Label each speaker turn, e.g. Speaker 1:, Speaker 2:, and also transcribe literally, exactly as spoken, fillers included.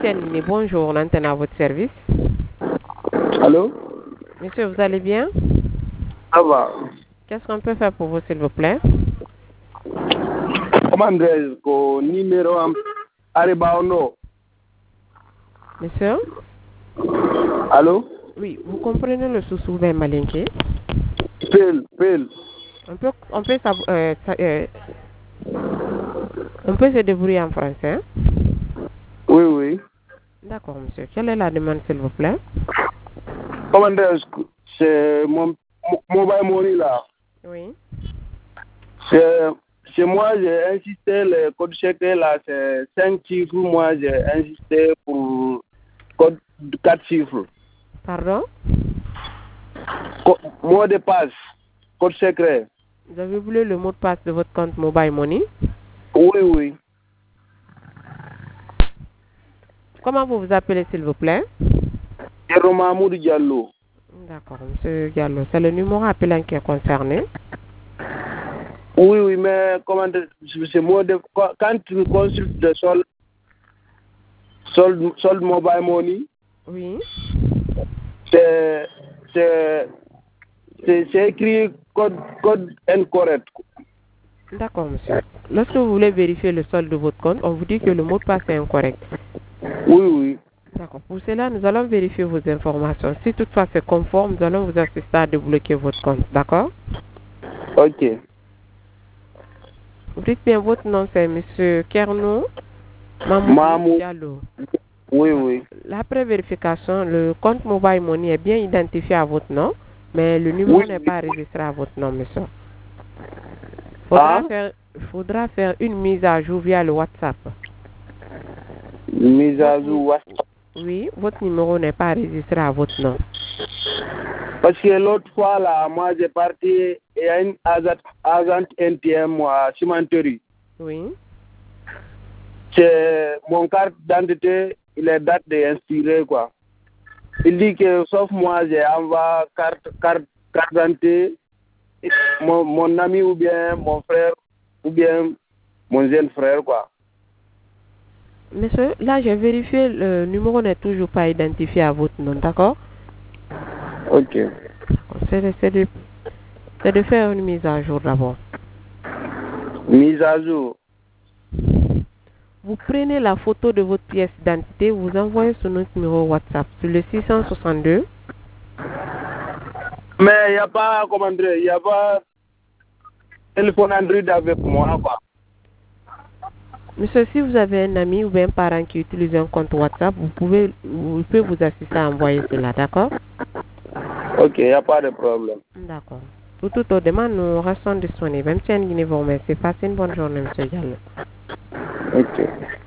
Speaker 1: Tiens, bonjour, on antenne à votre service.
Speaker 2: Allô?
Speaker 1: Monsieur, vous allez bien?
Speaker 2: Ça va.
Speaker 1: Qu'est-ce qu'on peut faire pour vous, s'il vous plaît?
Speaker 2: Comment dirais-je qu'au numéro Aribaono?
Speaker 1: Monsieur?
Speaker 2: Allô?
Speaker 1: Oui, vous comprenez le sous-souverain malinqué?
Speaker 2: Pile, pile.
Speaker 1: On peut, on peut, sav- euh, sa- euh, on peut se débrouiller en français, hein?
Speaker 2: Oui, oui.
Speaker 1: D'accord, monsieur. Quelle est la demande, s'il vous plaît?
Speaker 2: Comment dirais-je que c'est mon mo- mobile money là.
Speaker 1: Oui.
Speaker 2: C'est chez moi, j'ai insisté, le code secret là, c'est cinq chiffres. Moi, j'ai insisté pour code de quatre chiffres.
Speaker 1: Pardon?
Speaker 2: Co- mot de passe, code secret.
Speaker 1: Vous avez voulu le mot de passe de votre compte Mobile Money?
Speaker 2: Oui, oui.
Speaker 1: Comment vous vous appelez, s'il vous plaît?
Speaker 2: Thierno Mahmoud Diallo.
Speaker 1: D'accord, monsieur Diallo. C'est le numéro appelant qui est concerné.
Speaker 2: Oui, oui, mais comment dire, c'est moi de quand quand tu consultes de sol sol sol mobile money,
Speaker 1: Oui.
Speaker 2: c'est c'est c'est c'est écrit code code incorrect.
Speaker 1: D'accord, monsieur. Lorsque vous voulez vérifier le solde de votre compte, on vous dit que le mot de passe est incorrect.
Speaker 2: Oui, oui.
Speaker 1: D'accord. Pour cela, nous allons vérifier vos informations. Si toutefois c'est conforme, nous allons vous assister à débloquer votre compte. D'accord?
Speaker 2: Ok.
Speaker 1: Vous dites bien votre nom, c'est monsieur Kerno Mamoudou
Speaker 2: Mahmoud.
Speaker 1: Diallo.
Speaker 2: Oui, oui.
Speaker 1: Après vérification, le compte Mobile Money est bien identifié à votre nom, mais le numéro
Speaker 2: Oui,
Speaker 1: n'est
Speaker 2: oui.
Speaker 1: pas enregistré à votre nom, monsieur. Faudra
Speaker 2: Ah,
Speaker 1: faire, faudra faire une mise à jour via le WhatsApp.
Speaker 2: mise à
Speaker 1: Votre nu-
Speaker 2: jour WhatsApp.
Speaker 1: Oui, votre numéro n'est pas enregistré à votre nom.
Speaker 2: Parce que l'autre fois là, moi j'ai parti et il y a une agent agent N T M à Cimenterie.
Speaker 1: Oui.
Speaker 2: C'est mon carte d'identité, il est date d'inspirer quoi. Il dit que sauf moi j'ai envoyé carte carte carte d'identité, mon, mon ami ou bien mon frère ou bien mon jeune frère quoi.
Speaker 1: Monsieur, là j'ai vérifié, le numéro n'est toujours pas identifié à votre nom, d'accord?
Speaker 2: Ok.
Speaker 1: C'est de, c'est de, c'est de faire une mise à jour d'abord.
Speaker 2: Mise à jour.
Speaker 1: Vous prenez la photo de votre pièce d'identité, vous envoyez sur notre numéro WhatsApp, sur le six cent soixante-deux.
Speaker 2: Mais il n'y a pas, comment dire, il n'y a pas téléphone Android avec moi quoi.
Speaker 1: Monsieur, si vous avez un ami ou bien un parent qui utilise un compte WhatsApp, vous pouvez, vous pouvez vous assister à envoyer cela, d'accord?
Speaker 2: Ok, il n'y a pas de problème.
Speaker 1: D'accord. Pour toute autre demande, nous restons disponibles. Même si vous remercie. Passez une bonne journée, monsieur Diallo.
Speaker 2: Ok.